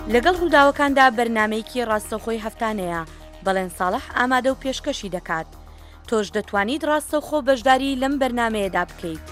لەگەڵ ڕووداوەکاندا بەرنامەیەکی ڕاستەوخۆی هەفتانەیە بەڵێن ساڵح ئامادە و پێشکەشی دەکات. تۆش دەتوانیت ڕاستەوخۆ بەشداری لەم بەرنامەیەدا بکەیت.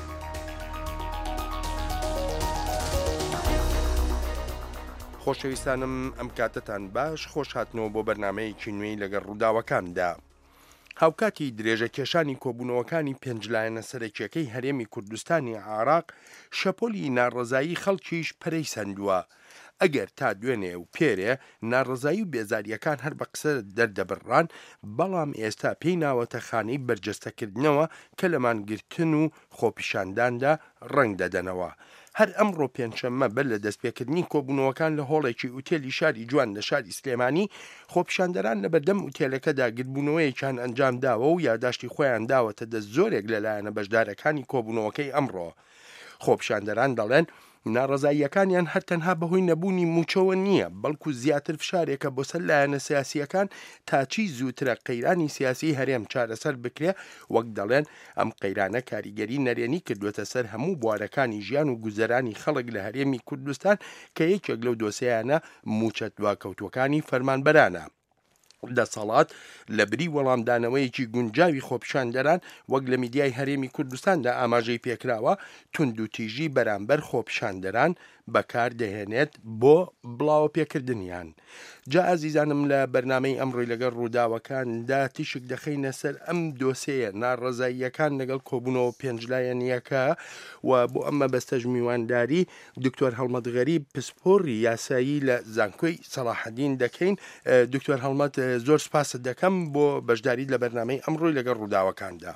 خۆشەویستانم ئەم کاتتان باش خۆش هاتنەوە بۆ بەرنامەیەکی نوێی لەگەڵ ڕووداوەکاندا. هاوکاتی درێژە کێشانی کۆبوونەوەکانی پێنجلایەنە سەرەکیەکەی هەرێمی کوردستانی عێراق شەپۆلی ناڕەزایی خەڵکیش پەرەی سەندووە. ئەگەر تا دوێنێ و پێرێ ناڕەزایی و بێزاریەکان هەر بە قسە دەردەبڕان، بەڵام ئێستا پێی ناوەتە خانەی بەرجەستەکردنەوە کە لەمانگرتن و خۆپیشانداندا ڕەنگ دەدەنەوە. هەر ئەمڕۆ پێنجشەممە بەر لە دەستپێکردنی کۆبوونەوەکان لە هۆڵێکی ئوتێلی شاری جوان لە شاری سلێمانی، خۆپیشاندەران لە بەردەم ئوتێلەکەدا گرتبوونەوەیەکیان ئەنجام داوە و یاداشتی خۆیان داوەتە دەست زۆرێک لەلایەنە بەشدارەکانی کۆبوونەوەکەی ئەمڕۆ. خۆپیشاندەران دەڵێن ناڕەزاییەکانیان هەر تەنها بەهۆی نەبوونی موچەوە نییە، بەڵکو زیاتر فشارێکە بۆ سەر لایەنە سیاسیەکان تاچی زووترە قەیرانی سیاسی هەرێم چارەسەر بکرێ. وەک دەڵێن ئەم قەیرانە کاریگەری نەرێنی کردوێتە سەر هەموو بوارەکانی ژیان و گوزەرانی خەڵک لە هەرێمی کوردستان کە یەکێک لەو دۆسەیانە موچە دواکەوتوەکانی فەرمانبەرانە. دەسەڵات لە بری وەڵامدانەوەیەکی گونجاوی خۆپیشاندەران وەک لە میدیای هەرێمی کوردستاندا ئاماژەی پێکراوە تونند و تیژی بەرامبەر خۆپیشاندەران بەکاردەهێنێت بۆ بڵاوە پێکردنیان. جا ئازیزانم لە بەرنامەی ئەمڕۆی لەگەڵ ڕووداوەکاندا تیشک دەخەینە سەر ئەم دۆسەیە ناڕەزاییەکان لەگەڵ کۆبوونەوە پێنجلایەنیەکە و بۆ ئەمە بەستەژ میوانداری دکتۆر هەڵمەت غەریب پسپۆڕی یاسایی لە زانکۆی سەلاحەدین دەکەین. دکتۆر هەڵمەت زۆر سپاست دەکەم بۆ بەشداری لە بەرنامەی ئەمڕۆی لەگەڵ ڕووداوەکاندا.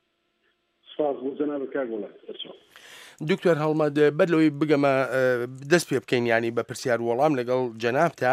دکتۆر هەڵمەت بەرلەوەی بگەمە دەست پێ بکەین ینی بە پرسیار وەڵام لەگەڵ جەنابتا،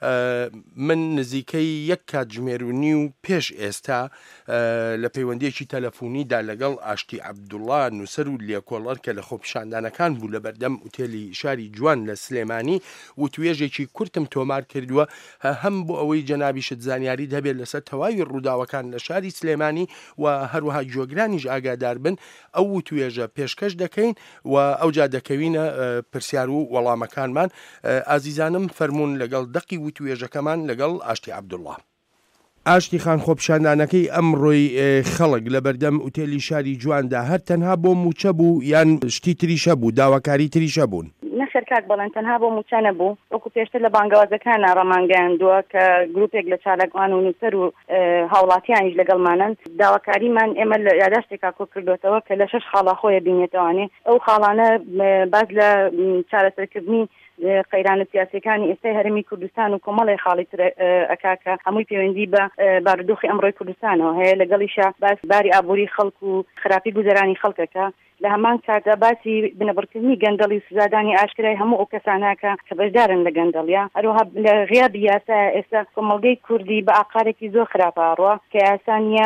من نزیکەی یەک کاتژمێرونی و پێش ئێستا لە پەیوەندیەکی تەلەفۆنیدا لەگەڵ ئاشتی عەبدوڵڵا نووسەر و لێکۆڵەر کە لە خۆپیشاندانەکان بوو لە بەردەم ئوتێلی شاری جوان لە سلێمانی و توێژێکی کورتم تۆمار کردووە هەم بۆ ئەوەی جەنابیشت زانیاری هەبێت لەسەر تەواوی ڕووداوەکان لە شاری سلێمانی و هەروەها جۆگرانیش ئاگادار بن. ئەو توێژە پێشکەش دەکەین و ئەوجا دەکەوینە پرسیار و وەڵامەکانمان. ئازیزانم فەرمونون لەگەڵ دەقی و توێژەکەمان لەگەڵ ئاشتی عەبدوڵڵا. ئاشتی خان، خۆپیشاندانەکەی ئەمڕۆی خەڵک لە بەردەم ئوتێلی شاری جواندا هەر تەنها بۆ موچە بوو یان شتی تریشە بوو، داواکاری تریشە بوون؟ نەخێر کاک بەڵێن تەنها بۆ موچە نەبوو، وەکو پێشتر لە بانگەوازەکانە ڕەمانگەیاندووە کە گروپێک لە چالەکوان و نووسەر و هاوڵاتیانیش لەگەڵمانن. داواکاریمان ئێمە لە یاداشتێکا کۆ کردوێتەوە کە لە 6 خاڵا خۆیە بینێتەوانێ. ئەو خاڵانە باز لە چارەسەرکردنی قەیرانە سیاسیەکانی ئێستای هەرێمی کوردستان و کۆمەڵی خاڵی تر ئەکاکە هەمووی پەیوەندی بە بارودۆخی ئەمڕۆی کوردستانەوە هەیە، لەگەڵیشە باس باری ئابووری خەڵک و خراپی گوزەرانی خەڵکەکە. لە هەمان کاتدا باسی بنەبڕکردنی گەندەڵی و سزادانی ئاشکرای هەموو ئەو کەساناکە کە بەشدارن لە گەندەڵیا. هەروەها لە غیابی یاسایە ئێستا کۆمەڵگەی کوردی بە ئاقارێکی زۆر خراپەڕوە کە یاسانیە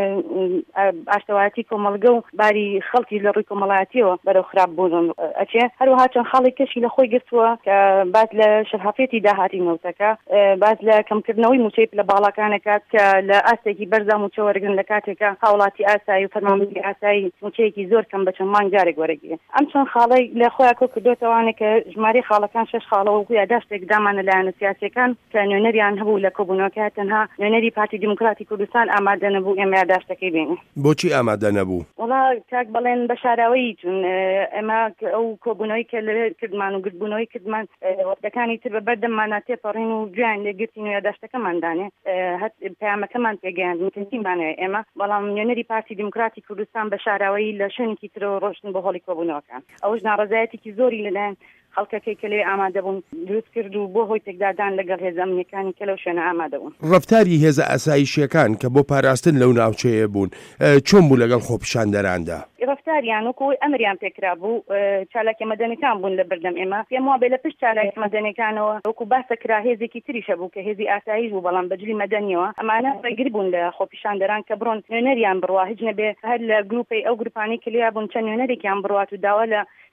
ئاشتەوایەتی کۆمەڵگە و باری خەڵکی لە ڕووی کۆمەڵایەتیەوە بەرەو خراپ بوون ئەچێ. هەروەها چەند خاڵی کەشی لە خۆی گرتووە کە باز لە شەفافێتی داهاتی نەوتەکە، باز لە کەمکردنەوەی موچەی لە باڵەکانەکە کە لە ئاستێکی بەرزا موچە وەرگن لە کاتێکە هاوڵاتی ئاسایی و فەرمانبەری ئاسایی موچەیەکی زۆر کەم بە چەند جارێک وەرەگیرێ. ئەم چەند خاڵی لە خۆیان کۆ کردوێتەوانێ کە ژمارەی خاڵەکان 6 خاڵەوە وەکو یاداشتێک دامان لەلایەنە سیاسیەکان کە نوێنەریان هەبوو لە کۆبوونەوەکە تەنها نوێنەری پارتی دیموکراتی کوردستان ئامادە نەبوو ئێمە یاداشتەکەی بینێ. بۆچی ئامادە نەبوو؟ وڵا کاک بەڵێن بە شاراوەیی چون ئێمە ئەو کۆبوونەوەی کە لەوێ کردمان و گرتبوونەوەی کردمان وەختەکانی تر بە بەردەممانە تێپەڕین و گویان لێگرتین و یاداشتەکەماندانێ پەیامەکەمان پێگەیاندین تەنتیمانەوە ئێمە، بەڵام نوێنەری پارتی دیموکراتی کوردستان بە شاراوەیی لە شوێنێکی ترەوە ڕۆشتن بە هۆڵی کۆبوونەوەکان. ئەوش ناڕەزایەتێکی زۆری لەلایەن خەڵکەکەی کە لێ ئامادە بوون دروست کرد و بۆ هۆی تێکدادان لەگەڵ هێزە ئەمنیەکانی کە لەو شوێنە ئامادە بوون. ڕەفتاری هێزە ئاسایشیەکان کە بۆ پاراستن لەو ناوچەیە بوون چۆن بوو لەگەڵ خۆپیشاندەراندا؟ ڕەفتاریان وەکو ئەمریان پێکرا بوو، چالاکی مەدەنیەکان بوون لە بەردەم ئێمە. پێم وابێ لە پشت چالاکی مەدەنیەکانەوە وەکو باسەکرا هێزێکی تریشە بوو کە هێزی ئاسایش بوو، بەڵام بەجلی مەدەنیەوە ئەمانە ڕێگری بوون لە خۆپیشاندەران کە بڕۆن نوێنەریان بڕوا، هیچ نەبێ هەر لە گروپی ئەو گروپانی کلیا بوون چەند نوێنەرێکیان بڕوات و داوا لە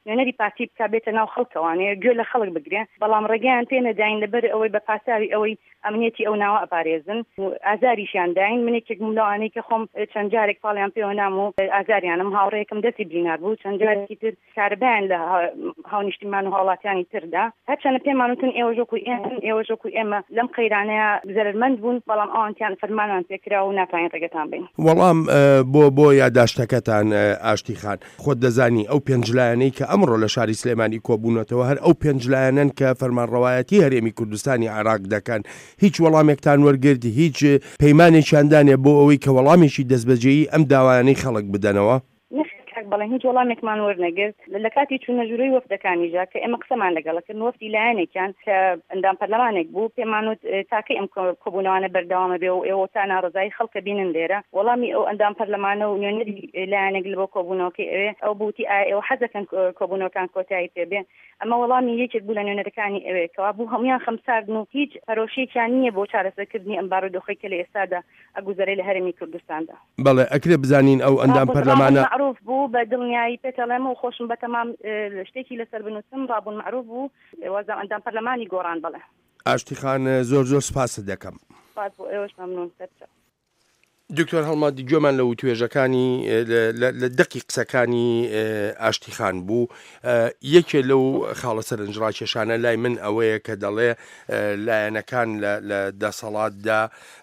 نوێنەری پارتی بکە بێتە ناو خەڵکەوانەیە گوێ لە خەڵک بگرێ بەڵام ڕێگەیان تێنەداین لەبەر ئەوەی بە پاساوی ئەوەی ئەمنیەتی ئەو ناوە ئەپارێزن و ئازاریشیان داین منێکێک ملاوانەی کە خۆم چەند جارێک پاڵیان پێوە نام و ئازاریانم هاوڕێیەکم دەستی بینار بوو چەند جارێکی تر کارەبایان لە هاونیشتیمان و هاوڵاتیانی تردا هەرچەنە پێمانوتن ئێوە ژۆکوی ئێمە لەم قەیرانەیە زەرمەند بوون بەڵام ئەوانتیان فەرمانان پێکرا و ناتوانین ڕێگەتان بین. وەڵام بۆ یادداشتەکەتان ئاشتی خان خۆت دەزانی ئەو پێنجلایەنەی کە ئەمڕۆ لە شاری سلێمانی کۆبوونەتەوە هەر ئەو پێنجلایەنن کە فەرمانڕەوایەتی هەرێمی کوردستانی عێراق دەکەن هیچ وەڵامێکتان وەرگرتی هیچ پەیمانێکیاندانێ بۆ ئەوەی کە وەڵامێکی دەستبەجێیی ئەم داوایانەی خەڵک بدەنەوە بەڵێ هیچ وەڵامێکمان وەرنەگرت لە کاتی چوونە ژوورەی وەفدەکانیژا کە ئێمە قسەمان لەگەڵەکردن وەفدی لایەنێکیان کە ئەندام پەرلەمانێک بوو پێمانوت تاکەی ئەم کۆبوونەوانە بەردەوامە بێ و ئێوە تا ناڕزایی خەڵکە بینن لێرە وەڵامی ئەو ئەندام پەرلەمانە و نوێنەری لایەنێک لە بۆ کۆبوونەوەکەی ئەو بوتی ئێوە حەزەکەن کۆبوونەوەکان کۆتایی پێبێ ئەمە وەڵامی یەکێک بوو لە نوێنەرەکانی ئەوێ کەوا بوو هەمویان خەمساردن و هیچ هەرۆشێکیان نییە بۆ چارەسەرکردنی ئەم بارودۆخەی کە لە ئێستادا ئەگوزەرەی لە هەرێمی کوردستاندا. بەڵێ ئەکرێ بزانین ئەو ئەندام پەرلەمانە معروف بوو بە دڵنیایی پێتەڵێمە و خۆشم بەتەمام شتێکی لەسەر بنووسم ڕابوون معروف بوو وەزە ئەندام پەرلەمانی گۆڕان بڵێ. ئاشتی خان زۆر سپاس دەکەم. سپاس بۆ ئێوەش مەمنون. دکتۆر هەڵمەتی گوێمان لە توێژەکانی لە دەقی قسەکانی ئاشتی خان بوو یەکێ لەو خاڵە سەرنجڕاکێشانە لای من ئەوەیە کە دەڵێ لایەنەکان لە دەسەڵاتدا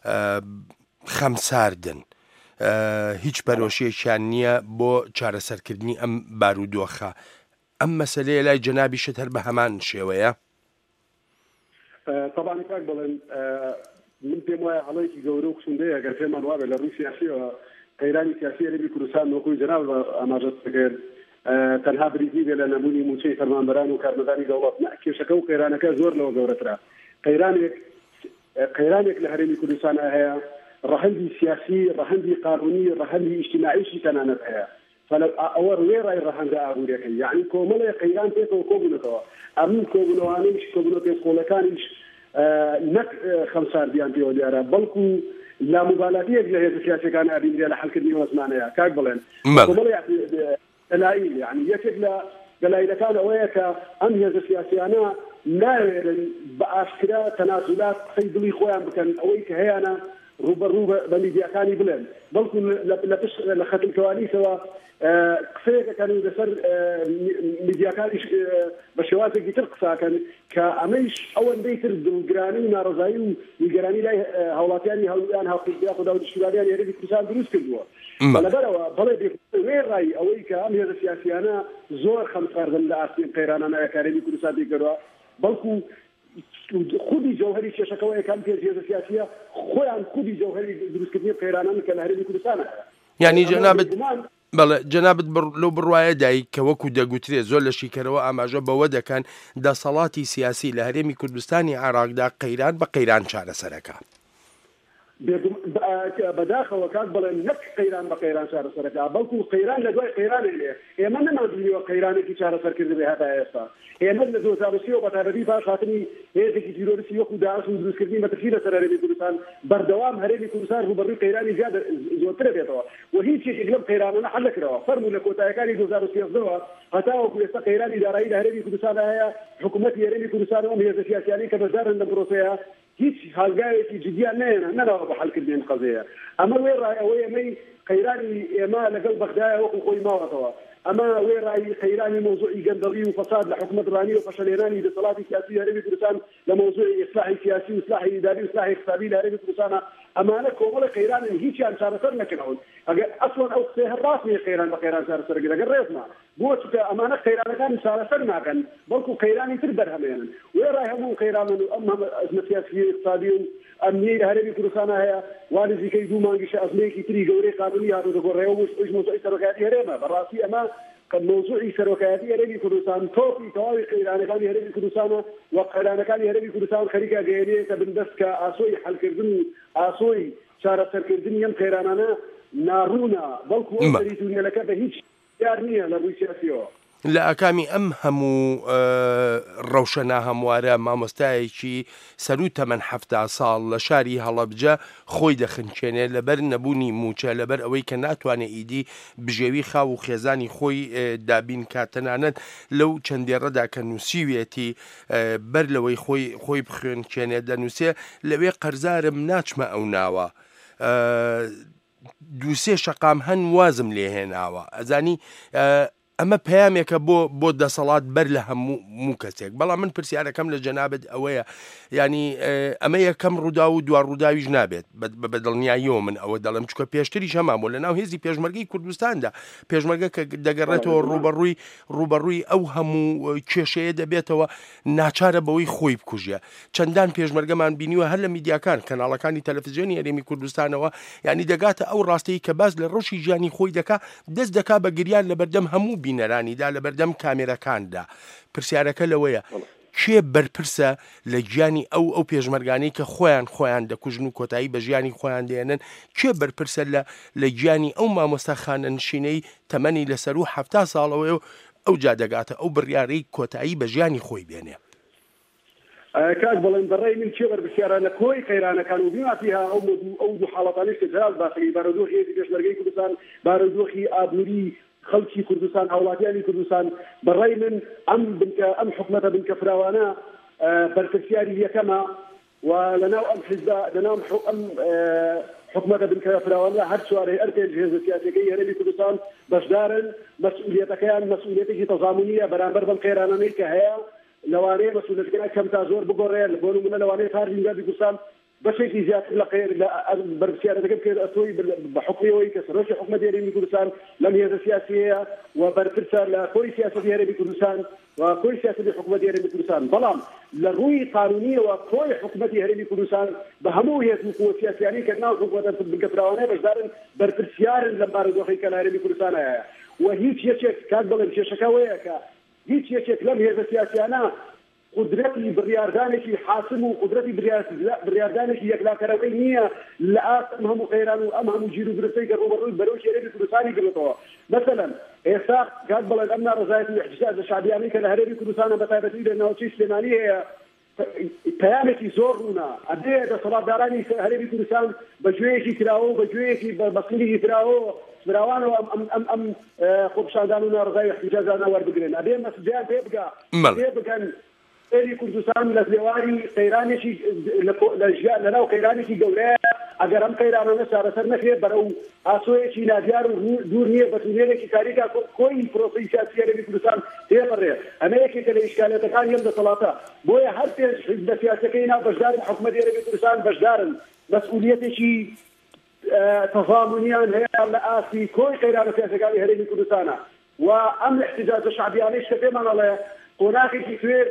خەمساردن هیچ پەرۆشیەکیان نییە بۆ چارەسەرکردنی ئەم بارودۆخە ئەم مەسەلەیە لای جەنابیشت هەر بە هەمان شێوەیە طبعا کاک بڵێن من پێم وایە هەڵەیەکی گەورە و قسوندەیە ئەگەر پێمان وابێ لە ڕووی سیاسیەوە قەیرانی سیاسی هەرێمی کوردستان وەکوی جەناب ئاماژە دەکرد تەنها بریتی بێ لە نەبوونی موچەی فەرمانبەران و کارمەدانی دەوڵەت کێشەکە و قەیرانەکە زۆر لەوە گەورەترە قەیرانێک لە هەرێمی کوردستان هەیە ڕەهەندی سیاسی ڕەهەندی قانونی ڕەهەندی ئیجتیماعیشی تەنانەت هەیە ئەوە ڕێڕای ڕەهەندە ئابوووریەکەی یعنی کۆمەڵێ قەیران پێکەوە کۆبوونەوە ئەم کۆبوونەوانەیش کۆبوونەوە پێکۆڵەکانیش نەک خەمساردیان پێوە دیارە بەڵکو لاموبالاتیەک لە هێزە سیاسیەکان ئابینرێ لە حەلکردنی وەزمانەیە کاک بڵێن دەلایل یعنی یەکێک لە دەلایلەکان ئەوەیە کە ئەم هێزە سیاسیانە ناوێرن بە ئاشکرا تەنازولات قسەی دڵی خۆیان بکەن ئەوەی کە هەیەە ڕوبەڕوو بە میدیاکانی بڵێن بەڵکو لە خەتمکەوانیسەوە قسەیەکەکەن و لەسەر میدیاکانیش بە شێوازێکی تر قساکەن کە ئەمەیش ئەوەندەی تر دڵگرانی و ناڕزایی و نیگەرانی لای هاوڵاتیانی هەڵویان هاوخودیا خۆدا و دشتیبانیانی هەرێمی کوردستان دروست کردووە لەبەرەوە بەڵێ وێڕایی ئەوەی کە ئەم هێزە سیاسیانە زۆر خەمساردن لە ئاستی قەیرانانە کارێمی کوردستان دەیکردووە بەڵکو خودی جوهری کێشەکەەوەی کام پێ هێزە سیاسیە خۆیان خودی جوهری دروستکردنی قەیرانان کە لە هەرێمی کوردستانە یعنی جەنابەت بەڵێ جەنابەت لەو بڕواایە دایک کە وەکو دەگوترێت زۆر لە شیکەرەوە ئاماژە بەوە دەکەن دەسەڵاتی سیاسی لە هەرێمی کوردستانی عێراقدا قەیران بە قەیران چارەسەرەکە بەداخەوە کاک بڵێن نەک قەیران بە قەیران چارەسەرەکە بەڵکو قەیران لە دوای قەیرانێ لێ ئێمە نەمادونیەوە قەیرانێکی چارەسەرکرد بێ هەتا ئێستا ئێمە لە 2023 بە تارەبی باش هاتنی هێزێکی تیرۆریستی وەکو داعش و دروستکردنی مەترسی لەسەر هەرێمی کوردستان بەردەوام هەرێمی کوردستان ڕوبەڕووی قەیرانی زۆرترە بێتەوە و هیچ یەکێک لەم قەیرانانە حەل نەکراوە فەرموو لە کۆتاییەکانی 2013ەوە هەتا وەکو ئێستا قەیرانی دارایی لە هەرێمی کوردستان هەیە حکوومەتی هەرێمی کوردستان و هێزە سیاسیانی کە بەشدارن لەم پرۆسەیە هیچ هەڵگایەکی جدیان نەناوە بە حەلکردنی قەزەیە ئەمە وێڕای ئەوەی ئەمەی قەیرانی ئێمە لەگەڵ بەغدایە وەکو خۆی ماوەتەوە ئەمە وێڕای قەیرانی مۆزوعی گەندەڵی و فەساد لە حکوومەتڕانی و فەشەلێنانی دەسەڵاتی سیاسی هەرێمی کوردستان لە مۆزوعی ئیسلاحی سیاسی و ئیسلاحی ئیداری و ئیسلاحی اقتصادی لە هەرێمی کوردستانە ئەمانە کۆمەڵی قەیرانن هیچیان چارەسەر نەکردەوە ئەگەر ئەسڵەن ئەو قسەی هەر ڕاست نیە قەیران بە قەیران چارەسەرەکرد ئەگەر ڕێزما بۆ چونکە ئەمانە قەیرانەکانی چارەسەر ناکەن بەڵکو قەیرانی تر بەرهەمێنن وێڕای هەموو قەیرانن و ئەم ئەزمە سیاسی اقتصادی و ئەمنیەی لە هەرێمی کوردستانە هەیە وانزیکەی دوو مانگیش ئەزمەیەکی تری گەورەی قانونی هاتووە گۆڕێەوە وش مۆزوعی سەرۆکایەتی هەرێمە بەڕاستی ئەمە موضوعی سەرۆکایەتی هەرێمی کوردستان تۆپی تەواوی قەیرانەکانی هەرێمی کوردستانە و قەیرانەکانی هەرێمی کوردستان خەریکە گەیەنەیە کە بنبەست کە ئاسۆی حەلکردن و ئاسۆی چارەسەرکردنی ئەم قەیرانانە ناڕوونە بەڵکو ئەو سەری دونیەلەکە بە هیچ یار نییە لە ڕووی سیاسیەوە لە ئاکامی ئەم هەموو ڕەوشەنا هەموارە مامۆستایەکی سەروو تەمەەن 70 ساڵ لە شاری هەڵەبجە خۆی دەخنچێنێ لەبەر نەبوونی موچە لەبەر ئەوەی کە ناتوانێت ئیدی بژێوی خاو و خێزانی خۆی دابین کاتەنانەت لەو چەندێڕەدا کە نووسیوێتی بەر لەوەی خۆی بخوێنکێنێ دەنووسێ لەوێ قەرزارم ناچمە ئەو ناوە دووسێ شەقام هەن وازم لێهێناوە ئەزانی ئەمە پەیامێکە بۆ دەسەڵات بەر لە هەموو کەسێک بەڵام من پرسیارەکەم لە جەنابەت ئەوەیە ینی ئەمە یەکەم ڕوودا و دوار ڕووداویش نابێت بە دڵنیاییەوە من ئەوە دەڵم چکە پێشتری شەمام بۆ لە ناو هێزی پێشمەرگەی کوردستاندا پێشمەرگە کە دەگەڕێتەوە ڕوبەڕووی ئەو هەموو کێشەیە دەبێتەوە ناچارە بەوەی خۆی بکوژە چەندان پێشمەرگەمان بینیوە هەر لە میدیاکان کەناڵەکانی تەلەڤیزیۆنی هەرێمی کوردستانەوە ینی دەگاتە ئەو ڕاستەی کە باز لە ڕۆژی ژیانی خۆی دەست دەکا بە گریان لە بەردەم هەموو بینەرانیدا لە بەردەم کامێرەکاندا پرسیارەکە لەوەیە کێ بەرپرسە لە گیانی ئەو پێشمەرگانەی کە خۆیان دەکوژن و کۆتایی بە ژیانی خۆیان دێنن کێ بەرپرسە لە گیانی ئەو مامۆستا خانەنشینەی تەمەنی لەسەر و 70 ساڵەوەی و ئەو جادەگاتە ئەو بڕیارەی کۆتایی بە ژیانی خۆی بێنێ کاک بەڵێن بەڕێی من چێ بەرپرسیارە لە کۆی قەیرانەکان و بیناتیها ئەو دوو حاڵەتانەی کە جاز باسی بارودۆخی هێزی پێشمەرگەی کوردستان بارودۆخی ئابووری خەڵکی کوردستان هاوڵاتیانی کوردستان بەڕێی من ئەم حکومەتە بنکە فراوانە بەرپرسیاری یەکەمە و لەناو ئەم حیزبە لەناو ئەم حکومەتە بنکە فراوانە هەر چوارەی هەر پێنج هێزە سیاسیەکەی هەرێمی کوردستان بەشدارن مەسئولیەتەکەیان مەسئولیەتێکی تەزامونیە بەرامبەر بەم قەیرانانەی کە هەیە لەوانەیە مەسئولیەتەکەیان کەم تا زۆر بگۆڕێن بۆ نمونە لەوانەیە پارتی ویلایەتی کوردستان بەشێکی زیاتر لە بەرپرسیارەکە بکرێت ئەتۆی بە حکومەوەی کە سەرۆکی حکومەتی هەرێمی کوردستان لەم هێزە سیاسیەیە و بەرپرسە لە کۆی سیاسەتی هەرێمی کوردستان و کۆی سیاسەتی حکومەتی هەرێمی کوردستان بەڵام لە ڕووی قانونیەوە کۆی حکومەتی هەرێمی کوردستان بە هەموو هێز و قووە سیاسیانی کە ناو حکومەتە بنکە فراوانەیە بەشدارن بەرپرسیارن لەم بارودۆخەی کە لە هەرێمی کوردستان هەیە و هیچ یەکێک کات بڵێن کێشەکە وەیە کە هیچ یەکێک لەم هێزە سیاسیانە قدرەتی بڕیاردانێکی حاسم و قدرەتی بڕیاردانێکی یەکلاکەرەوەی نییە لە ئەم هەموو قەیران و ئەم هەموو گیر و گرفتەی کە ڕوبەڕووی بەرەو هەرێمی کوردستانی گرێتەوە مەسەلەن ئێستا کات بڵێن ئەم ناڕەزایەتی و احتجاج شعبیانی کە لە هەرێمی کوردستانە بەتایبەتی لە ناوچەی سلێمانی هەیە پەیامێکی زۆر ڕوونا ئەبێ دەسەڵاتدارانی هەرێمی کوردستان بەگوێیەکی کراوە و بەگوێیەکی بەسەڵێکی کراوە فراوانەوە ئەم خۆپیشاندان و ناڕەزایی احتجاجانە وەربگرن ئەبێ مەسجیان پێ بگەن ئێری کوردستان لە دێواری قەیرانێکی لەناو قەیرانێکی گەورەیە ئەگەر ئەم قەیرانانە چارەسەر نەکرێت بەرەو ئاسۆیەکی نادیار و دوور نییە بە تونێلێکی تاریکا کۆی پرۆسی سیاسی هەرێمی کوردستان تێپەڕێت ئەمە یەکێکە لە ئیشکالەتەکان یەم دەسەڵاتە بۆیە هەر پێنج حیزبە سیاسیەکەی ناو بەشدارن حکومەتی هەرێمی کوردستان بەشدارن مەسئولیەتێکی تەضامنیان هەیە لە ئاسی کۆی قەیرانە سیاسیەکانی هەرێمی کوردستانە و ئەم احتجاج شعبیانەی شتە پێمان ئەڵێ قۆناغێکی توێ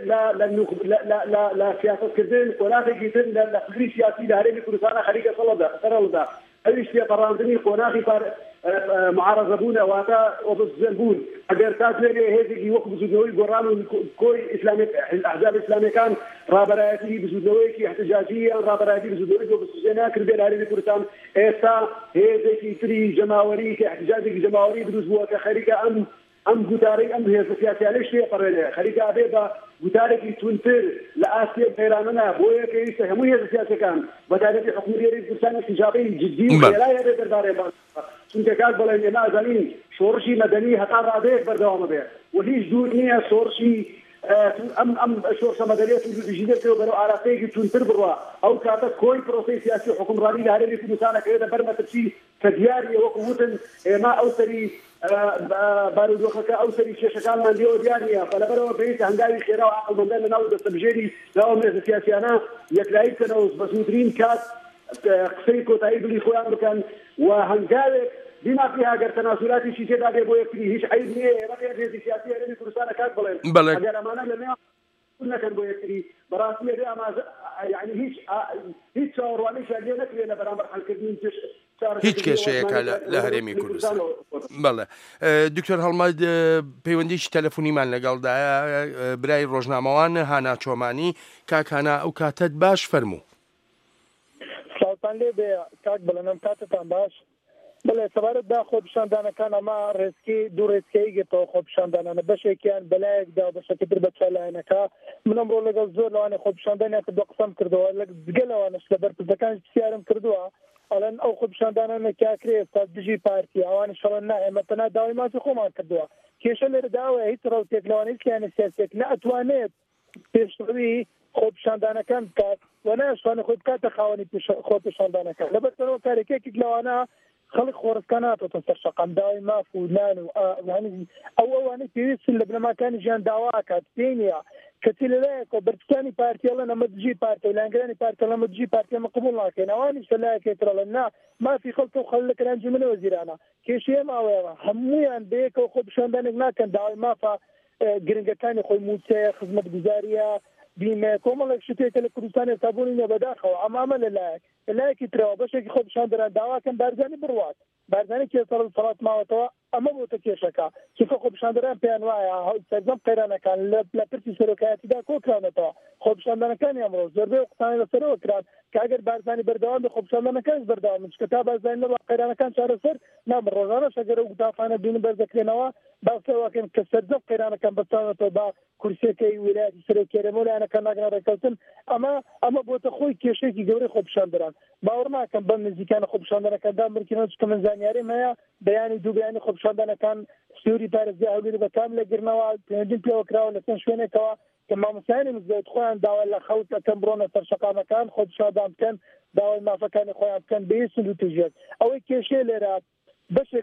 لە سیاستکردن قۆناغێکی تر لە فکری سیاسی لە هەرێمی کوردستانە خەریکە سەرەڵدا ئەویش تێپەڕاندنی قۆناغی معارەزەبوونە واتە ئۆپۆزیسیۆن ئەگەر تا دوێنێ هێزێکی وەکو بزودنەوەی گۆڕان و کۆی ئەحزاب ئیسلامیەکان ڕابەرایەتی بزودنەوەیەکی احتجاجی یان ڕابەرایەتی بزودنەوەی ئۆپۆزیسیۆنە کردبێ لە هەرێمی کوردستان ئێستا هێزێکی تری جەماوەری کە احتجاجێکی جەماوەری دروست بووە کە خەریکە ئەم گوتارەی ئەم هێزە سیاسیانەی شتێپەڕێنێ خەریکە ئەبێ بە گوتارێکی تونتر لە ئاسیە قەیرانەنە بۆیە کە ویستە هەموو هێزە سیاسیەکان بەتایبەتی حکومەتی هەرێمی کوردستان استیجابەی جدی و خێرای هەبێ دەربارەی چونکە کات بڵێن ئێمە ئەزانین شۆڕشی مەدەنی هەتا ڕادەیەک بەردەوامە بێ و هیچ دوور نییە شۆڕشی ئەم شۆڕشە مەدەنیەت و ژینێتەوە بەرەو ئاراستەیەکی تونتر بڕوە ئەو کاتە کۆی پرۆسەی سیاسی و حکومڕانی لە هەرێمی کوردستانەکەوێتە بەر مەترسی کە دیاریە وەکو وتن ئێمە ئەو سەری بارودۆخەکە ئەو سەری کێشەکانمان لێەوە دیار نییە بەلەبەرەوە پێویستە هەنگاوی خێرا و عەقڵمەندان لەناو دەستەبژێری ناو هێزە سیاسیانە یەکلایی بکەنەوە بە زووترین کات قسەی کۆتایی دڵی خۆیان بکەن و هەنگاوێک بما فيها اگر تنازلاتي شي تدا بو يكفي هيش عيب نيه ما في سياسيه هذه كردستان كان بلين اگر امانه لما كنا كان بو يكفي براسيه دي اما يعني هيش شاورواني شاديه نكري انا برامبر حلقتين هیچ کێشەیەکە لە هەرێمی کوردستان بەڵێ دکتۆر هەڵمەد پەیوەندیشی تەلەفۆنیمان لەگەڵدایە برای ڕۆژنامەوان هانا چۆمانی کاکانە ئەو کاتت باش فەرموو ساڵتان لێ بێ کاک بڵێنم کاتتان باش بڵێ سەبارەت دا خۆپیشاندانەکان ئەمە ڕێزکی دوو ڕێزکەی گێتەوە خۆپیشاندانانە بەشێکیان بەلایەکدا بەشەکەتر بە چالایەنەکە من ئەمڕۆ لەگەڵ زۆر لەوانێ خۆپیشاندانیان کردووە قسەم کردەوە جگە لەوانش لە بەرپرسەکان پرسیارم کردووە ئەڵێن ئەو خۆپیشاندانانە کاکرێ ئێستا دژی پارتی ئەوانی شەڵەن نا ئێمە تەنها داوای ماسی خۆمان کردووە کێشە لێرە داوە هیچ ڕەوتێک لەوانەی کیانە سیاسێک نەئەتوانێت پێشڕەوی خۆپیشاندانەکان بکات و نایشتوانێت خۆی بکاتە خاوەنی خۆپیشاندانەکان لەبەرەوە کارێکێکی لەوانە خەڵک خۆڕستکە ناتۆتە سەر شەقام داوای ماف و نان و ئەوانەی پێویستن لە بنەماکانی ژیان داواکات پێی نییە کەچی لەلایەکەوە بەرپرسانی پارتیەڵەن ئەمە دژی پارتە و لایەنگەرانی پارتیەڵ ئەمە دژی پارتیە ئەمە قبوڵ ناکەین ئەوانیش لەلایەکێترەڵەن نا مافی خەڵکە و خەڵ لە کەرانجی منە وەزیرانە کێشەیە ماوەیەوە هەموویان بەیەکەوە خۆپیشاندانێک ناکەن داوای مافە گرنگەکانی خۆی موچەیە خزمەتگوزاریە بیمە کۆمەڵێک شتێکە لە کوردستان ئێستا بوونی نەبەداخەوە ئەمامە لەلایەکی ترەوە بەشێکی خۆپیشاندەران داواکەن بارزانی بڕوات بارزانی کێسەڵ سەڵات ماوەتەوە ئەمە بۆتە کێشەکە چونکە خۆپیشاندەران پێیان وایە سەرجەم قەیرانەکان لە پرسی سەرۆکایەتیدا کۆکرانەتەوە خۆپیشاندانەکانی ئەمڕۆ زۆربەی قسانی لەسەرەوە کران کە ئەگەر بارزانی بەردەوام بێ خۆپیشاندانەکانش بەردەوام چکە تا بارزانی لەوە قەیرانەکان چارەسەر نامە ڕۆژانەش ئەگەر ئەو گوتافانە بینن بەردەکرێنەوە باسەوەکەن کە سەرجەم قەیرانەکان بەستانەوە با کورسەکەی ویلایەتی سەرۆکێرەمە لایەنەکان ناگەنە ڕێککەوتن ئەمە بۆتە خۆی کێشەیەکی گەورەی خۆپیشاندەران باوەڕ ناکەم بەم نزیکانە خۆپیشاندانەکاندا مرکێنەوە چکە من زانیاریم هەیە بەیانی دوو بەیانی خۆپیشاندانەکان سووری پارێزگای هەولێر بەکام لە گرنەوە پێنجین پێوە کراوە لە چەند شوێنێکەوە کە مامۆستایانی مزگەوت خۆیان داوا لە خەوت ئەکەن بڕۆنە سەر شەقامەکان خۆپیشاندان بکەن داوای مافەکانی خۆیان بکەن بەهیچ و توژێت ئەوەی کێشەیە لێرە بەشێک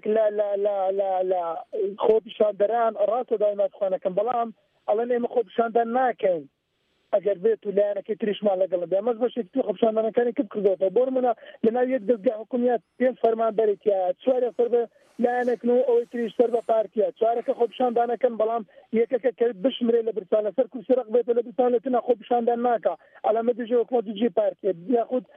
لە خۆپیشاندەران ڕاستە داوای مافەکانەکەن بەڵام ئەڵێن ئێمە خۆپیشاندان ناکەین ئەگەر بێت و لایەنەکەی تریشمان لەگەڵ بێ ئەمەش بەشێکی خۆپیشاندانەکانی کرد کردەوە بۆ نمونە لەناو یەک دەستگای حکوومیەت پێنج فەرمانبەرێتیە چوارێ سەر بە لایەنێکن و ئەوەی تریش سەر بە پارتیە چوارەکە خۆپیشاندانەکەن بەڵام یەکەکە کە بشمرێ لە برسان لەسەر کورسی ڕق بێتە لە برسانێتنە خۆپیشاندان ناکە ئەلەمە دژێ وەکمە دژی پارتیە یاخود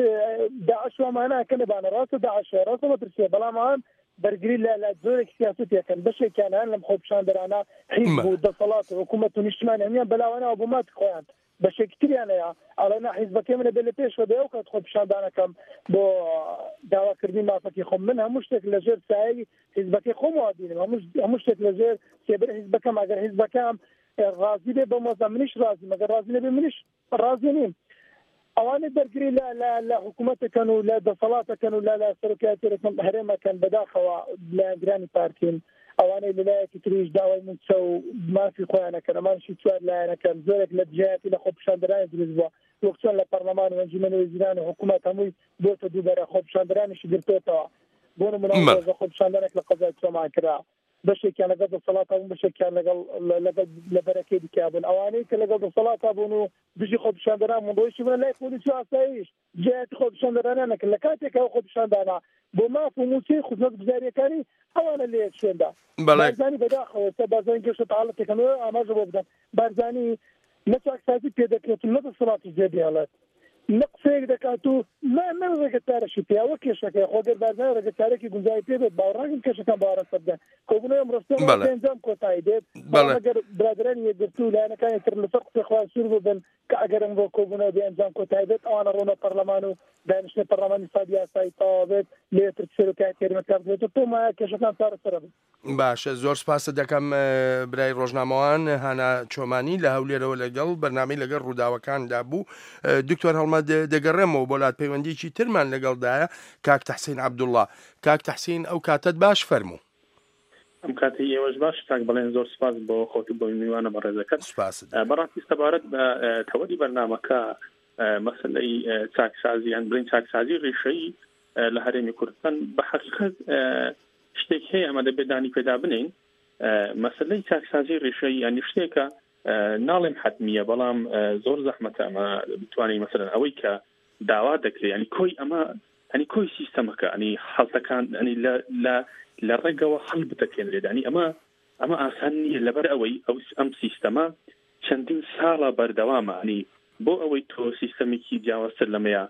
داعش وامانەکە نەبانە ڕاستە داعشە ڕاستە مەترسیە بەڵام ئەوان بەرگری لە زۆرێکی سیاسەتێکن بەشێکیان هەن لەم خۆپیشاندەرانە حیزب و دەسەڵات و حکوومەت و نیشتمان هەمیان بەلاوانەوە بۆ مات خۆیان بەشێکی تریانەیە ئەڵێنا حیزبەکەی منە بێ لە پێشوە بێ ئەو کات خۆپیشاندانەکەم بۆ داواکردنی مافەتی خۆم من هەموو شتێک لەژێر سایەی حیزبەکەی خۆم وابینم هەموو شتێک لەژێر سێبەر حیزبەکەم ئەگەر حیزبەکەم ڕازی بێ بە مۆزە منیش رازی مەگەر رازی نەبێ منیش رازی نیم ئەوانەی بەرگری لە حکوومەتەکەن و لە دەسەڵاتەکەن و لە سەرۆکایەتیەکەن هەرێمەکەن بەداخەوە لایەنگرانی پارتین ئەوانەی لەلایەکی تریش داوای موچە و مافی خۆیانەکەن ئەمانشی چوار لایەنەکەن زۆرێک لە دژایەتی لە خۆپیشاندەرانی دروست بووە وەک چۆن لە پەرلەمان و ئەنجومەنی وەزیران و حکوومەت هەمووی بۆتە دووبەرە خۆپیشاندەرانیشی گرتوێتەوە بۆ نمونە خۆپیشاندانێک لە قەزای چۆمان کرا بەشێکیان لەگەڵ دەسەڵاتە بوون بەشێکیان لەگەڵ لە بەرەکەی دیکە بوون ئەوانەی کە لەگەڵ دەسەڵاتە بوون و دژی خۆپیشاندەران ڕۆیشی بوون لای پۆلیسی و ئاسایش جایەتی خۆپیشاندەرانەکەن لە کاتێک ئەو خۆپیشاندانە بۆ ماف و موچەی خزمەتگوزاریەکانی ئەوانە لێ شوێندا بارزانی بەداخەوە تا بارزانی گەشتە تاڵەتێکەکەنەوە ئاماژە بۆ بدەن بارزانی نەچاکسازی پێدەکرێت و نەدەسەڵاتی زێدی هەڵێت نقصەیەک دەکات و ڕێگەتارەشی پیاوە کێشەکە خۆگەر بارزان ڕێگەتارێکی گونجای پێ بێت باوەڕاگەن کێشەکان باوەڕە سەردەن کۆبوونەوە ڕستەوە ئەنجام کۆتایی دێت ئەگەر برادرانی یەکگرتو و لایەنەکانی تر لەسەر قسەی خۆیان سوور ببن کە ئەگەر ئەم بۆ کۆبوونەوە بێ ئەنجام کۆتایی دێت ئەوانە ڕۆنە پەرلەمان و دانیشتنی پەرلەمانی سادی یاسایی تەواو بێت لێتر سەرۆکایەتی هەرێمەکان بێت و تۆمایە کێشەکان چارەسەر بن. باشە زۆر سپاسە دەکەم برای ڕۆژنامەوان هانا چۆمانی لە هەولێرەوە لەگەڵ بەرنامەی لەگەڵ ڕووداوەکاندا بوو. دکتۆر هەڵمەت دەگەڕێمەوە بۆ لاتپەیوەندیی ترمان لەگەڵدایە کاک تەحسین عەبدوڵڵا. کاک تەحسین ئەو کاتت باش فەرموو. ئەم کاتی ئێوەش باش تاک بڵێن زۆر سپاس بۆ خۆت بۆ میوانە بە ڕێزەکەت بەڕاستی سەبارەت بە تەوەری بەرنامەکە مەسەلەی چاکسازیان بڵین چاکسازی ڕێشەیی لە هەرێمی کوردستان بە حەقیقەت شتێک هەیە ئەمە دەبێت دانی پێدا بنین مەسەلەی چاکسازی ڕێشەیی یانی شتێکە ناڵێم حتمیە بەڵام زۆر زەحمەتە ئەمە بتوانین مەسەلەن ئەوەی کە داوا دەکرێت ینی کۆی ئەمە ینی کۆی سیستەمەکە ینی حەڵتەکان ینی لە ڕێگەوە هەڵ بتەکێنرێت ینی ئەمە ئاسان نییە لەبەر ئەوەی ئەم سیستەمە چەندین ساڵە بەردەوامە ینی بۆ ئەوەی تۆ سیستەمێکی جیاوازتر لەمەیە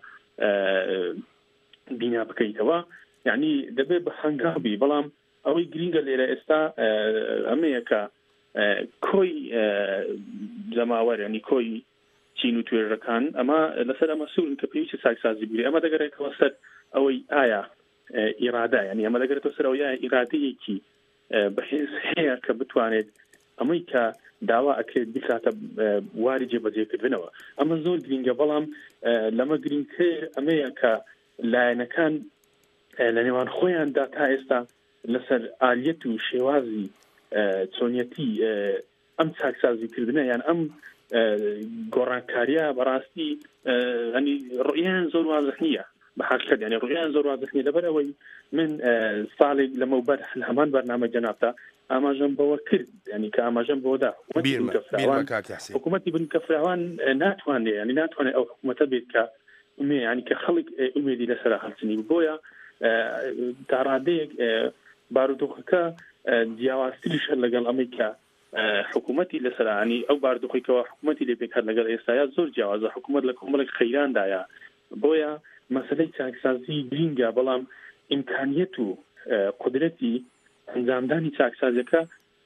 بینا بکەیتەوە یعنی دەبێت بە هەنگاوی بەڵام ئەوەی گرینگە لێرە ئێستا ئەمەیە کە کۆی زەماوەر ینی کۆی چین و توێژەکان ئەمە لەسەر ئەمە سوورن کە پێویستی چاکسازی بگرێت ئەمە دەگەڕێتەوە سەر ئەوەی ئایا ئیرادا ینی ئەمە دەگرێتەوە سەرەوەی ئیرادەیەکی بەهێز هەیە کە بتوانێت ئەمەی کە داوا ئەکرێت بکاتە واری جێبەجێکردنەوە. ئەمە زۆر گرینگە، بەڵام لەمە گرینگتر ئەمەیە کە لایەنەکان لە نێوان خۆیاندا تا ئێستا لەسەر ئالیەت و شێوازی چۆنیەتی ئەم چاکسازیکردنە یان ئەم گۆڕانکاریە بەڕاستی ئەنی ڕوئیان زۆر وازح نییە بەحقیقت، ینی ڕوئیان زۆر وازح نییە. لەبەرەوەی من ساڵێک لەمەوبەر هەمان بەرنامە جەنابتا ئاماژەم بەوە کرد، ینی کە ئاماژەم بەوەدا حکوومەتی بنکەفراوان ناتوانێت ینی ناتوانێت ئەو حکوومەتە بێت کە ینی کە خەڵک ئومێدی لەسەر هەڵچنی بۆیە تا ڕادەیەک بارودۆخەکە جیاوازتریشە لەگەڵ ئەمەی کە حکوومەتی لەسەرانی ئەو باردۆخێکەوە حکوومەتی لێ پێکات لەگەڵ ئێستایا زۆر جیاوازە، حکوومەت لە کۆمەڵێک خەیراندایە. بۆیە مەسەلەی چاکسازی گرینگە، بەڵام ئیمکانیەت و قدرەتی ئەنجامدانی چاکسازیەکە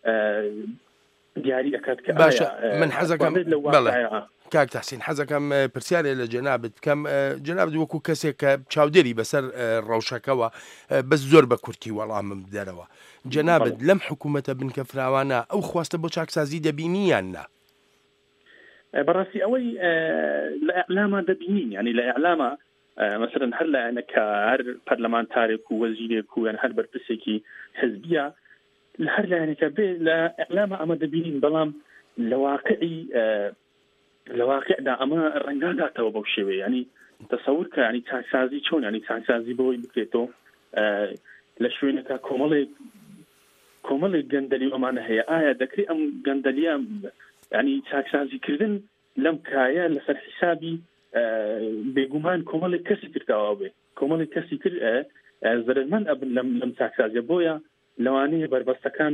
دیاری ئەکات کە باشە. من حەزەکەم کاک تەحسین حەزەکەم پرسیارێ لە جەنابەت بکەم. جەنابەت وەکو کەسێک کە چاودێری بەسەر ڕەوشەکەەوە بەس زۆر بە کورتی وەڵامم بدەرەوە، جەنابەت لەم حکوومەتە بنکەفراوانە ئەو خواستە بۆ چاکسازی دەبینیان نا؟ بەڕاستی ئەوەی لە ئەعلامە دەبینین، ینی لە ئەعلامە مثلا هەر لایەنەکە هەر پەرلەمانتارێک و وەزیرێک و یان هەر بەرپرسێکی حزبیە لە هەر لایەنەکە بێ لە ئەعلامە ئەمە دەبینین، بەڵام لە واقعدا ئەمە ڕەنگاداتەوە بەو شێوەیە. ینی تەسەور کە ینی چاکسازی چۆن، ینی چاکسازی بۆی بکرێتەوە لە شوێنەکە کۆمەڵێک گەندەلی ئەمانە هەیە، ئایا دەکرێت ئەم گەندەلیە ینی چاکسازیکردن لەم کایە لەسەر حیسابی بێگومان کۆمەڵێک کەسی کرداوە بێ، کۆمەڵێک کەسی کرد زەرمەند ئەبن لەم چاکسازیە. بۆیە لەوانەیە بربەستەکان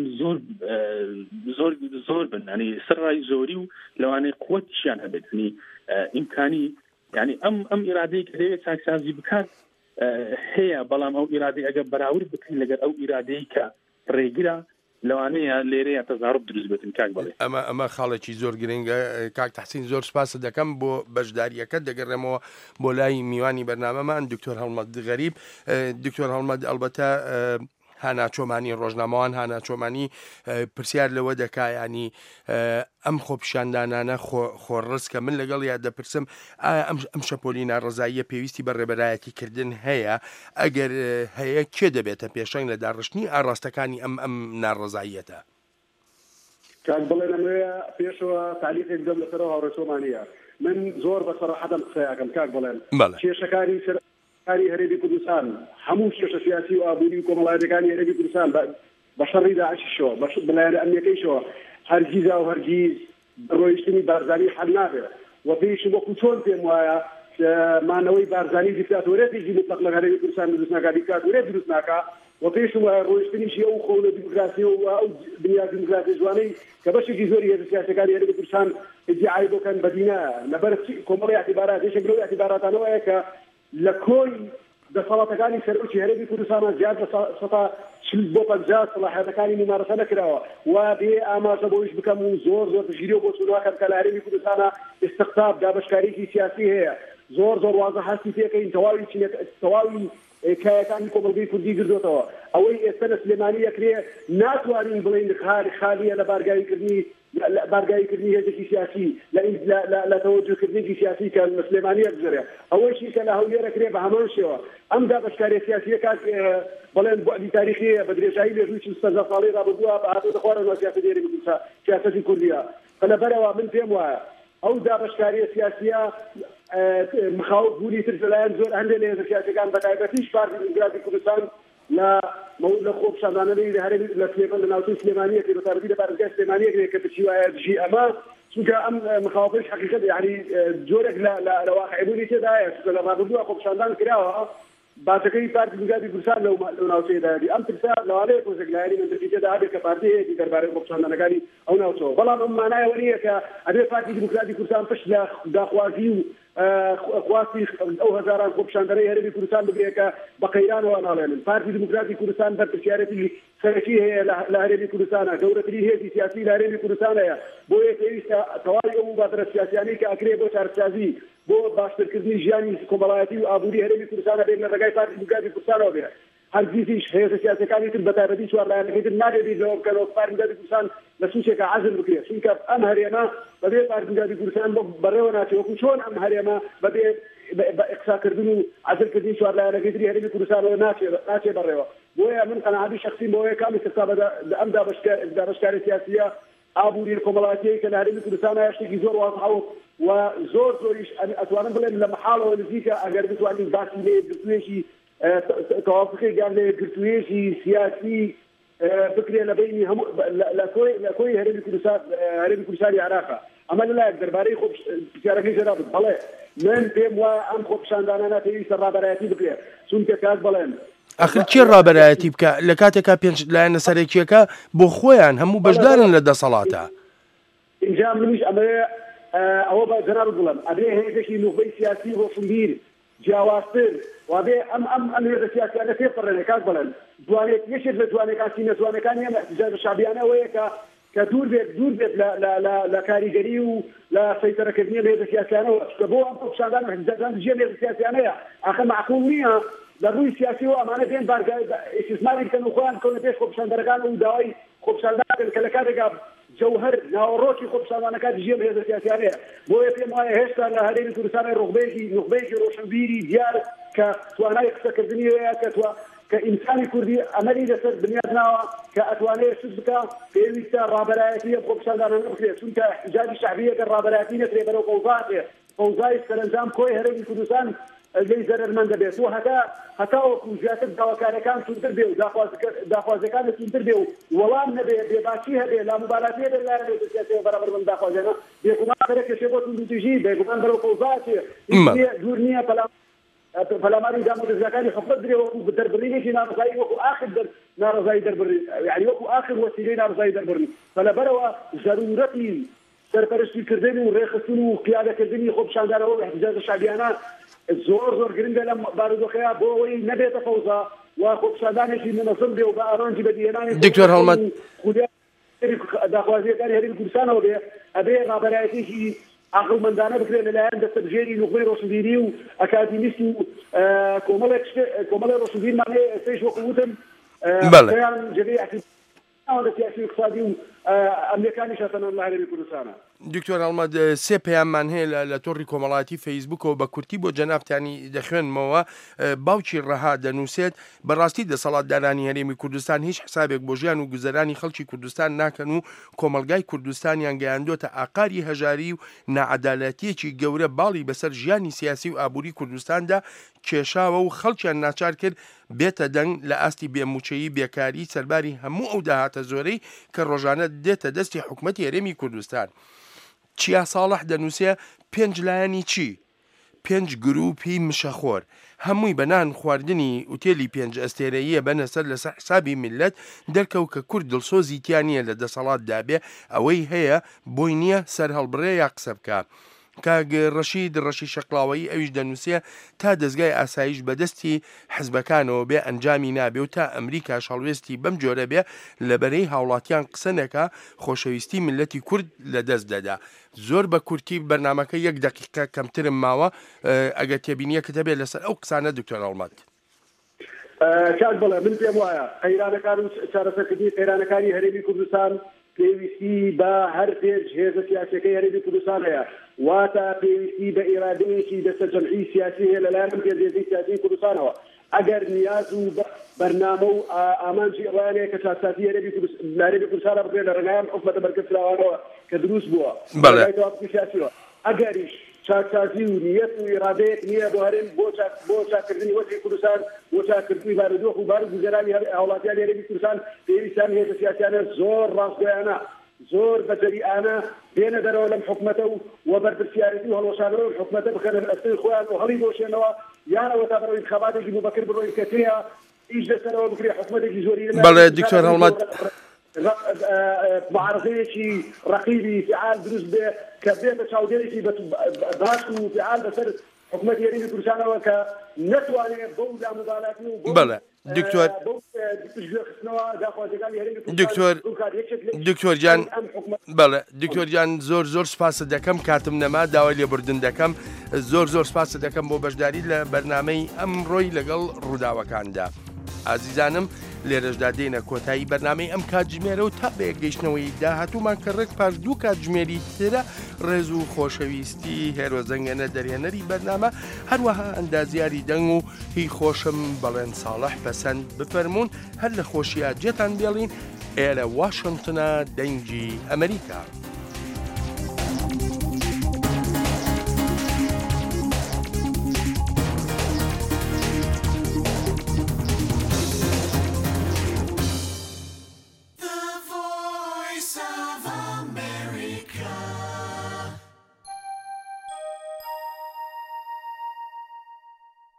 زۆر بن، ینی سڕای زۆری و لەوانەیە قووەتیشیان هەبێت، ینی ئیمکانی ینی ئەم ئیرادەی کە دەوێت چاکسازی بکات هەیە، بەڵام ئەو ئیرادەی ئەگەر بەراورد بکەین لەگەر ئەو ئیرادەی کە ڕێگرە لەوانەیە لێرەیە تەزارب دروست بێتن. کاک بڵێ ئەمە خاڵێکی زۆر گرنگە. کاک تەحسین زۆر سپاس دەکەم بۆ بەشداریەکە. دەگەڕێمەوە بۆ لای میوانی بەرنامەمان دکتۆر هەڵمەت غەریب. دکتۆر هەڵمەت ئەلبەتە هاناچۆمانی ڕۆژنامەوان هاناچۆمانی پرسیار لەوە دەکایانی ئەم خۆپیشاندانانە خۆڕست کە من لەگەڵ یا دەپرسم ئایا ئەم شەپۆلی ناڕزاییە پێویستی بە ڕێبەرایەتیکردن هەیە؟ ئەگەر هەیە کێ دەبێتە پێشەنگ لە داڕشتنی ئاڕاستەکانی ئەم ناڕزاییەتە؟ کاک بڵێن ئەمەیە پێشەوە تعلیقێک دەم لەسەرەوە هاوڕێچۆمانیە. من زۆر بەسەڕەحەتم قسەیەکەم کاک بڵێن کێشەکانی هەرێمی کوردستان هەموو کێشە سیاسی و ئابووری و کۆمەڵایەتەکانی هەرێمی کوردستان بە شەڕی داعشیشەوە بەلایەنە ئەمریکەیشەوە هەرگیز و هەرگیز ڕۆیشتنی بارزانی حەل نابێت. و پێیشم وەکو چۆن پێم وایە مانەوەی بارزانی دیکتاتۆرێتێکی مطلق لە هەرێمی کوردستان دروست ناکات، دیکتاتۆرێت دروست ناکات، و پێشم وایە ڕۆیشتنیشی ئەو خۆڵە دیموکراسی و ئەو دنیا دیموکراسی جوانەی کە بەشێکی زۆری هێزە سیاسەکانی هەرێمی کوردستان ادعای بۆکەن بەدینە لەبەر کۆمەڵی اعتبارات یەکێک لەو اعتباراتانەوەیە کە لە کۆی دەسەڵاتەکانی سەرۆکی هەرێمی کوردستان زیاد لە 40 سەلاحیەتەکانی ممارەسە نەکراوە، و بێ ئاماژە بۆیش بکەم و زۆر پشگیری بۆ چونواکەم کە لە هەرێمی کوردستانە استقطاب دابەشکاریی سیاسی هەیە. زۆر وازە هەستی پێکەین تەواوی کایەکانی کۆمەلگەی کوردی گردوێتەوە. ئەوەی ئێستا لە سلێمانی ئەکرێ ناتوانین بڵین خالیە لە بارگاییکردنی هێزێکی سیاسی لە تەوەجوهکردنی سیاسی کە لە سلێمانی ئەبژێرێ. ئەوەیشی کە لە هەولێرەکرێ بە هەمان شێوە ئەم دابەشکاری سیاسیە کات بڵێن بۆعدی تاریخیە بە درێژایی لێژووی 40 ساڵی ڕابردووە بە هاتووە خوارەوە سیاسەتی کوردیە. لەبەرەوە من پێم وایە ئەو دابەشکاری سیاسیە مخاوف بوونی تر لەلایەن زۆر هەندێک لە هێزە سیاسیەکان بەتایبەتیش پارتی دیموکراتی کوردستان لە خۆپیشاندانەی لە سلێمان لە ناوچەی سلێمانیەکە بە تایبەتی لە پارێزگای سلێمانیەکرێ کە بچی وایە دژی ئەمە چونکە ئەم مخاوفش حقیقەت یعنی جۆرێک لە واقعبوونی تێدایە لە ڕابردووە خۆپیشاندان کراوە باسەکەی پارتی دیموکراتی کوردستان لەو ناوچەیەدایە. ئەم ترسا لەوانەیە پرۆژێکلایانی منترکی تێدا هەبێت کە پارتیەیەکی دەربارەی خۆپیشاندانەکانی ئەو ناوچەوە، بەڵام ئەم مانایەوە نییە کە ئەبێ پارتی دیموکراتی کوردستان پشت لە داخوازی و خواستی ئەو هەزاران خۆپیشاندەرەی هەرێمی کوردستان بگرێت کە بە قەیرانەوە ناڵێنن. پارتی دیموکراتی کوردستان بەرپرسیارەتی سەرەکی هەیە لە هەرێمی کوردستانە، گەورەترین هێزی سیاسی لە هەرێمی کوردستان هەیە. بۆیە پێویستە تەواوی ئەو مبادرە سیاسیانەی کە ئەکرێ بۆ چارەسازی بۆ باشترکردنی ژیانی کۆمەڵایەتی و ئابووری هەرێمی کوردستانە بێت لە ڕێگای پارتی دیموکراتی کوردستانەوە بێت. هەرگیزیش هێزە سیاسەکانی تر بەتایبەتی چوارلایەنەکەی تر نابێت لەوە بکەنەوە پارێزگاری کوردستان لە سوچێکە عەزل بکرێت چونکە ئەم هەرێمە بەبێ پارێزگاری کوردستان بەڕێوە ناچێت وەکو چۆن ئەم هەرێمە بەبێ بە ئقساکردن و عەزلکردنی چوارلایەنەکەی تری هەرێمی کوردستانەوە ناچێت بەڕێوە بۆیە من قەناعەتی شەخسی بۆیە کامی کەسا ئەم دابەشکاری سیاسیە ئابووری کۆمەڵاتیەی کە لە هەرێمی کوردستانە شتێکی زۆر واضحە و زۆریش ئەتوانم بڵێم لە مەحاڵەوە نزیکە ئەگەر بتوانین باسی لێ گرتوێژی تەوافقی گیان لێ گرتوێژی سیاسی بکرێ لە بینی هەموو لە کۆی هەرێمی کوردستانی عێراقە ئەمە لەلایەک دەربارەی خۆ پرسیارەکەی جێرا بن بەڵێ من پێم وایە ئەم خۆپیشاندانانە پێویستە ڕابەرایەتی بکرێت چونکە کاک بڵێن ئەخر کێ ڕابەرایەتی بکە لە کاتێکا پێنج لایەنە سەرەکیەکە بۆ خۆیان هەموو بەشدارن لە دەسەڵاتە اینجا منیش ئەوە بە جەناب بڵێم ئەبێ هێزێکی نوخبەی سیاسی ڕۆشنبیر جیاوازتر وابێ ئەم هێزە سیاسیانە تێپەڕێنێ کاک بڵێن دوانێت یەکێک لە جوانەکانی نەتوانەکانی ئەمە احتجاج شعبیانە ئەوەیە کە دوور بێت لە کاریگەری و لە سەیطرەکردنی هێزە سیاسیانەوە کە بۆ ئەم خۆپیشاندان و احتجاجان دژێ هێزە سیاسیانەیە ئاخر معقول نییە لە ڕووی سیاسی و ئەمانە بێن بارگای ئیسtismاری بکەن و خۆیان بکەونە پێش خۆپیشاندەرەکان و داوای خۆپیشاندان کە لە کاتێکا جەوهەر ناوەڕۆکی خۆپیشاندانەکە دژێ هێزە سیاسیانەیە بۆیە پێم وایە هێشتا لە هەرێمی کوردستانە نوخبەیەکی ڕۆشنبیری دیار کە توانای قسەکردنی هەیە کە ئینسانی کوردی ئەمەری لەسەر بنیاد ناوە کە ئەتوانێت شت بکە پێویستە ڕابەرایەتی خۆپیشاندانان بکرێت چونکە احتجاجی شعبیەکە ڕابەرایەتی نەکرێت بەرەو قەوزای سەرنجام کۆی هەرێمی کوردستان لەی زەرمەند دەبێت و هەتا وەکو زیاتر داواکارەکان چونتر بێ و داخوازەکان چونتر بێ و وەڵام نەبێ بێباچی هەبێ لاموبالاتی هەبێ لە هەرێمی سیاسیەوە بەرامبەر بەم داخوازانە بێگومان بەرەکەشێ بۆ توندوتیژی بێگومان بەرەو قەوزاچێ دوور نییە پەلاماری دامۆدەزیەکانی حکومەت درێ وەکو دەربڕینێکی ناڕزایی وەکو آخر ناڕزایی دەربڕین یعنی وەکو آخر وەسیلەی ناڕزایی دەربڕین فلەبەرەوە ضرورەتی سەرپەرشتیکردن و ڕێخستن و قیادەکردنی خۆپیشاندانەوە و احتجاج شعبیانە زۆر گرنگە لەم بارودۆخەیە بۆ ئەوەی نەبێتە فەوزا و خۆپیشاندانێکی منەظم بێ و بە ئارانجی بەدیهێنانی دکتۆر هەڵمەت داخوازیەکانی هەرێمی کوردستانەوە بێ ئەبێ ڕابەرایەتێکی عقڵمەندانە بکرێن لەلایەن دەستەبژێری نوخبەی ڕۆشنبیری و ئەکادیمیست و کۆمەڵی ڕۆشنبیرمانێ ئێستش وەکو وتم پێیان جێگەی لە سیاسی و اقتصادی و ئەمریکانی شەتەنان لە هەرێمی کوردستانە دکتۆر هەڵمەت سێ پەیاممان هەیە لە تۆڕی کۆمەڵاتی فەیسبوکەوە بە کورتی بۆ جەنابتانی دەخوێنمەوە باوکی ڕەها دەنووسێت بەڕاستی دەسەڵاتدارانی هەرێمی کوردستان هیچ حسابێک بۆ ژیان و گوزەرانی خەڵکی کوردستان ناکەن و کۆمەلگای کوردستانیان گەیاندۆتە ئاقاری هەژاری و نەعەدالەتیەکی گەورە باڵی بەسەر ژیانی سیاسی و ئابووری کوردستاندا کێشاوە و خەڵکیان ناچار کرد بێتە دەنگ لە ئاستی بێموچەیی بێکاری سەرباری هەموو ئەو داهاتە زۆرەی کە ڕۆژانە دێتە دەستی حکومەتی هەرێمی کوردستان. چیا ساڵح دەنووسێ پێنج لایەنی چی؟ پێنج گروپی مشەخۆر هەمووی بەنان خواردنی ئوتێلی پێنج ئەستێرەیە بەنەسەر لەسەر حسابی میلەت دەرکەوت کە کورد دڵسۆزی تیانە لە دەسەڵات دابێ ئەوەی هەیە بۆی نییە سەر هەڵبڕێ یا قسە بکە. کاگە ڕەشی شەقڵاوەیی ئەویش دەنووسێ تا دەستگای ئاسایش بەدەستی حزبەکانەوە بێ ئەنجامی نابێ و تا ئەمریکا شەڵوێستی بەم جۆرە بێ لەبەرەی هاوڵاتیان قسەنەکە خۆشەویستی ملەتی کورد لە دەست دەدا. زۆر بە کورتی بەرنامەکە 1 دقیقە کەمترم ماوە ئەگە تێبینیەکە بێ لەسەر ئەو قسانە دکتۆر هەڵمەت. کاک بڵێ من پێم وایە قەیرانەکان و چارەسەرکردنی قەیرانەکانی هەرێمی کوردستان پێویستی بە هەر پێنج هێزە سیاسیەکەی هەرێمی کوردستان هەیە واتە پێویستی بە ئێرادەیەکی دەستە جەمعی سیاسی هەیە لەلایەن پێنجێزەی سیاسی کوردستانەوە ئەگەر نیاز و بەرنامە و ئامانجی ئەوانەیە کە چارساتی هەرێمی کوردستانە بکرێت لە ڕێگایان حکومەتە بەرگرتراوانەوە کە دروست بووە سیاسیەوە ئەگەریش چاکسازی و نیەت و ئێرادەیەک نییە بۆ هەرێم بۆ چاکردنی وەزعی کوردستان بۆ چاکردنی بارودۆخ و بارگوزەرانی هاوڵاتیانی هەرێمی کوردستان پێویستان هێزە سیاسیانە زۆر ڕاستگۆیانە زۆر بەجەریئانە بێنە دەرەوە لەم حکومەتە و بەرپرسیارەتی و هەڵوەشانەوە حکومەتە بکەنە ئەستەی خۆیان و هەڵی بۆشێنەوە یانەوە تا بەرەوەی انتخاباتێکی مبەکر بڕۆی کە تێیە ئیش دەسەرەوە بکرێ حکومەتێکی زۆری بەڵێ دکتۆر هەڵمەت معارضەیەکی ڕەقیبی فعال دروست بێ کە بێتە چاودێرێکی باش و فعال بەسەر حکومەتی هەرێمی کوردستانەوە کە نەتوانێت بەو لامبالاتی و بەڵێ دکتۆر جان بەڵێ دکتۆر جان زۆر سپاسە دەکەم کاتم نەما داوای لێبوردن دەکەم زۆر سپاسە دەکەم بۆ بەشداری لە بەرنامەی ئەمڕۆی لەگەڵ ڕووداوەکاندا. ئازیزانم لێرەشدا دێنە کۆتایی بەرنامەی ئەم کاتژمێرە و تا بەیەگەیشتنەوەی داهاتوومان کە ڕێک پاش 2 کاتژمێری ترە ڕێز و خۆشەویستی هێرۆزەنگەنە دەرهێنەری بەرنامە هەروەها ئەندازیاری دەنگ و هی خۆشم بەڵێن ساڵح پەسەند بفەرمونون هەر لە خۆشیە جێتان بێڵین ئێرە واشنگتنە دەنگی ئەمریکا.